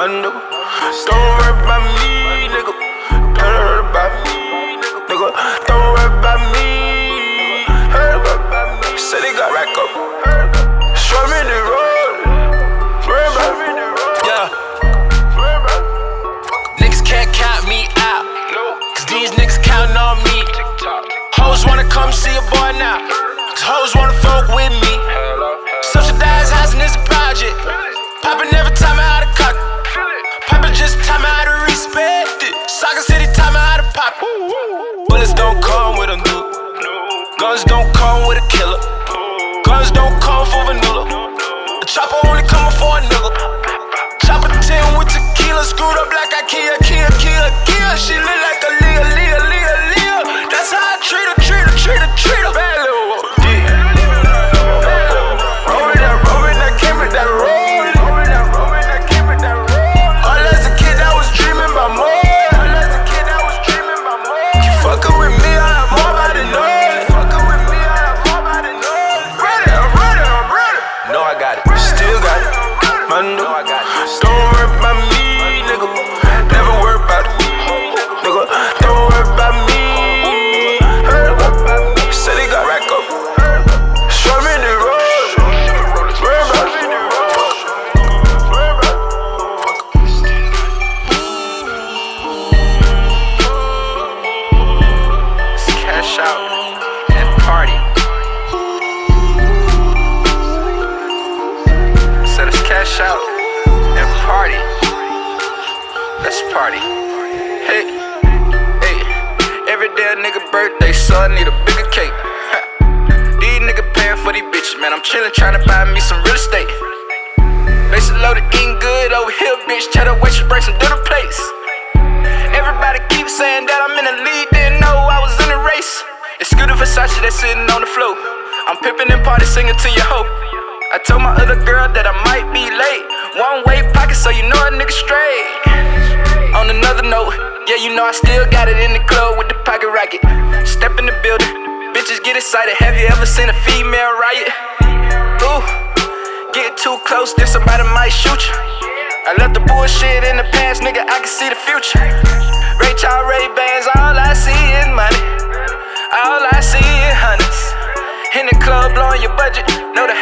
my nigga. Don't worry about me, nigga. Don't worry about me, nigga. Don't worry about me. Heard about me. Say they got rack up. Show me the road. Worry about me, the road. Yeah. Niggas can't count me out. Cause these niggas counting on me. Hoes wanna come see a boy now. Cause hoes wanna fuck with me. Subsidized housing is a project. Papa never taught me how to cock it. Papa just taught me how to respect it. Soccer City taught me how to pop it. Bullets don't come with a nuke. Guns don't come with a killer. Guns don't come for vanilla. The chopper only coming for a nigga. Chopper 10 with tequila. Screwed up like I Kia. She look like a Leah. That's how I treat her. Bad little dick. Rollin' that came with that roll. All as a kid I was dreaming about more. You fucking with me, I have more about it, no. I'm ready. No, I got it. Still got it. Man, no, I got it. Don't worry about me, nigga. Never worry about it, nigga. Don't worry about me. Heard about me. Say they got rack up. Show me the road. Worry about me. Let's cash out and party. So let's cash out and party. Let's party. Hey, every day a nigga birthday, so I need a bigger cake. These niggas paying for these bitches, man. I'm chillin', tryna buy me some real estate. Basic loaded, eating good over here, bitch. Tell the waitress bring some dinner plates. Everybody keeps saying that I'm in the lead, didn't know I was in the race. Excuse Versace that's sitting on the floor. I'm pimpin' and party singing to your hoe. I told my other girl that I might be late. One way pocket, so you know a nigga straight. On another note, yeah, you know I still got it in the club with the pocket rocket. Step in the building, bitches get excited. Have you ever seen a female riot? Ooh, get too close, then somebody might shoot you. I left the bullshit in the past, nigga, I can see the future. Ray Charles, Ray-Bans, all I see is money. All I see is hundreds. In the club, blowing your budget. Know the